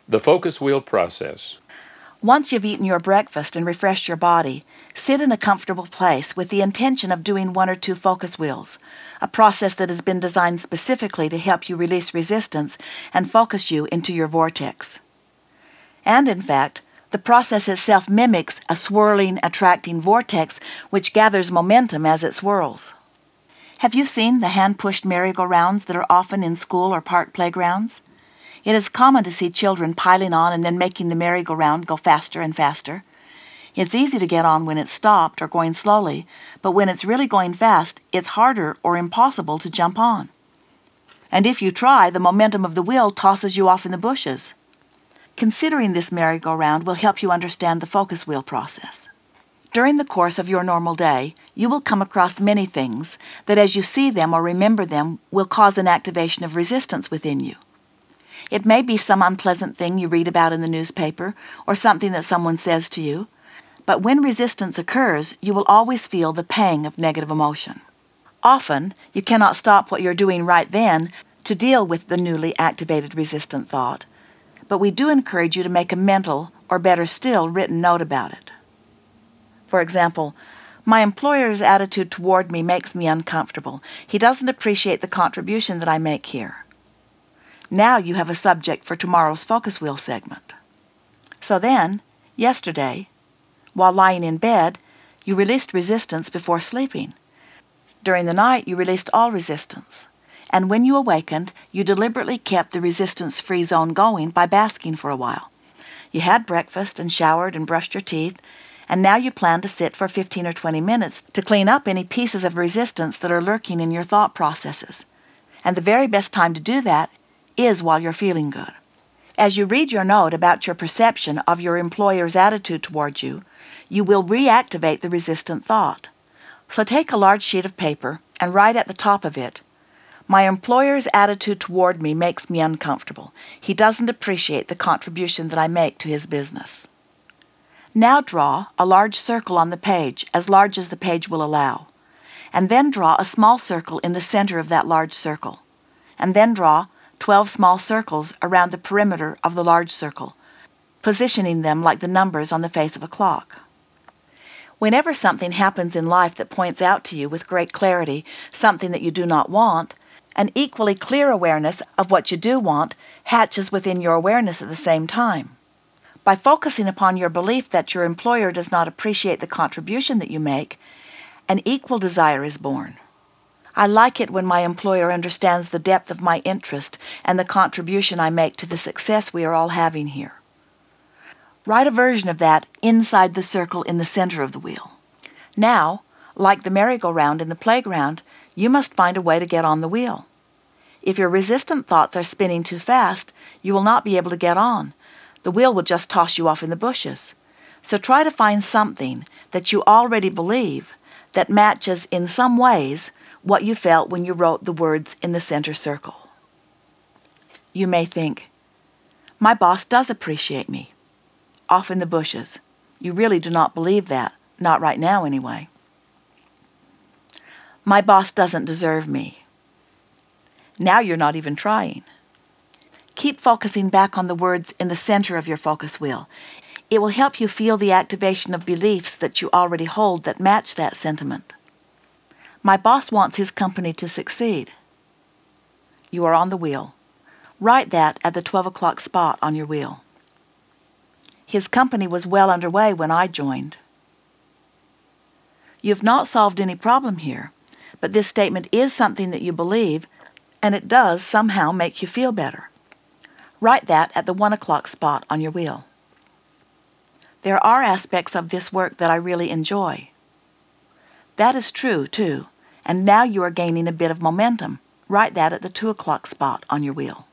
The focus wheel process. Once you've eaten your breakfast and refreshed your body, sit in a comfortable place with the intention of doing 1 or 2 focus wheels, a process that has been designed specifically to help you release resistance and focus you into your vortex. And in fact, the process itself mimics a swirling, attracting vortex which gathers momentum as it swirls. Have you seen the hand-pushed merry-go-rounds that are often in school or park playgrounds? It is common to see children piling on and then making the merry-go-round go faster and faster. It's easy to get on when it's stopped or going slowly, but when it's really going fast, it's harder or impossible to jump on. And if you try, the momentum of the wheel tosses you off in the bushes. Considering this merry-go-round will help you understand the focus wheel process. During the course of your normal day, you will come across many things that as you see them or remember them will cause an activation of resistance within you. It may be some unpleasant thing you read about in the newspaper or something that someone says to you, but when resistance occurs, you will always feel the pang of negative emotion. Often, you cannot stop what you're doing right then to deal with the newly activated resistant thought, but we do encourage you to make a mental, or better still, written note about it. For example, my employer's attitude toward me makes me uncomfortable. He doesn't appreciate the contribution that I make here. Now you have a subject for tomorrow's focus wheel segment. So then, yesterday, while lying in bed, you released resistance before sleeping. During the night, you released all resistance. And when you awakened, you deliberately kept the resistance-free zone going by basking for a while. You had breakfast and showered and brushed your teeth, and now you plan to sit for 15 or 20 minutes to clean up any pieces of resistance that are lurking in your thought processes. And the very best time to do that is while you're feeling good. As you read your note about your perception of your employer's attitude toward you, you will reactivate the resistant thought. So take a large sheet of paper and write at the top of it, "My employer's attitude toward me makes me uncomfortable. He doesn't appreciate the contribution that I make to his business." Now draw a large circle on the page, as large as the page will allow, and then draw a small circle in the center of that large circle, and then draw 12 small circles around the perimeter of the large circle, positioning them like the numbers on the face of a clock. Whenever something happens in life that points out to you with great clarity something that you do not want, an equally clear awareness of what you do want hatches within your awareness at the same time. By focusing upon your belief that your employer does not appreciate the contribution that you make, an equal desire is born. I like it when my employer understands the depth of my interest and the contribution I make to the success we are all having here. Write a version of that inside the circle in the center of the wheel. Now, like the merry-go-round in the playground, you must find a way to get on the wheel. If your resistant thoughts are spinning too fast, you will not be able to get on. The wheel will just toss you off in the bushes. So try to find something that you already believe that matches in some ways what you felt when you wrote the words in the center circle. You may think, "My boss does appreciate me." Off in the bushes. You really do not believe that, not right now anyway. "My boss doesn't deserve me." Now you're not even trying. Keep focusing back on the words in the center of your focus wheel. It will help you feel the activation of beliefs that you already hold that match that sentiment. "My boss wants his company to succeed." You are on the wheel. Write that at the 12 o'clock spot on your wheel. "His company was well underway when I joined." You have not solved any problem here, but this statement is something that you believe, and it does somehow make you feel better. Write that at the 1 o'clock spot on your wheel. "There are aspects of this work that I really enjoy." That is true, too, and now you are gaining a bit of momentum. Write that at the 2 o'clock spot on your wheel.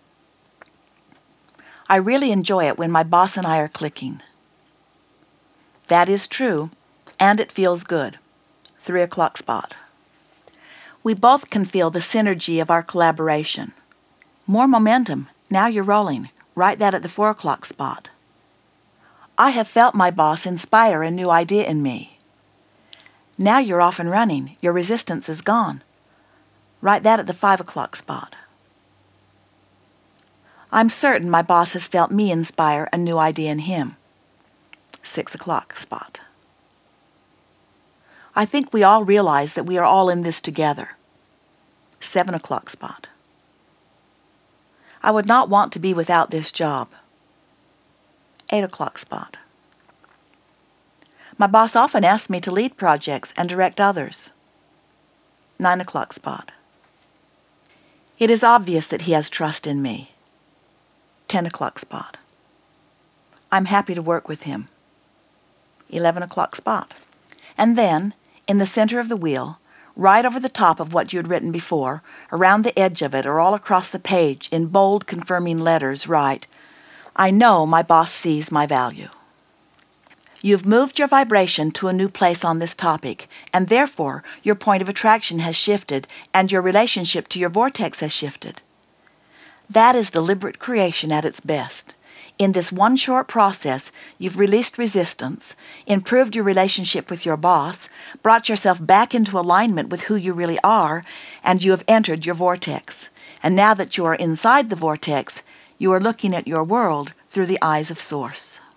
"I really enjoy it when my boss and I are clicking." That is true, and it feels good. 3 o'clock spot. We both can feel the synergy of our collaboration. More momentum. Now you're rolling. Write that at the 4 o'clock spot. "I have felt my boss inspire a new idea in me." Now you're off and running. Your resistance is gone. Write that at the 5 o'clock spot. I'm certain my boss has felt me inspire a new idea in him. 6 o'clock spot. I think we all realize that we are all in this together. 7 o'clock spot. I would not want to be without this job. 8 o'clock spot. My boss often asks me to lead projects and direct others. 9 o'clock spot. It is obvious that he has trust in me. 10 o'clock spot. I'm happy to work with him. 11 o'clock spot. And then, in the center of the wheel, right over the top of what you had written before, around the edge of it or all across the page, in bold confirming letters, write, I know my boss sees my value. You've moved your vibration to a new place on this topic, and therefore your point of attraction has shifted and your relationship to your vortex has shifted. That is deliberate creation at its best. In this one short process, you've released resistance, improved your relationship with your boss, brought yourself back into alignment with who you really are, and you have entered your vortex. And now that you are inside the vortex, you are looking at your world through the eyes of Source.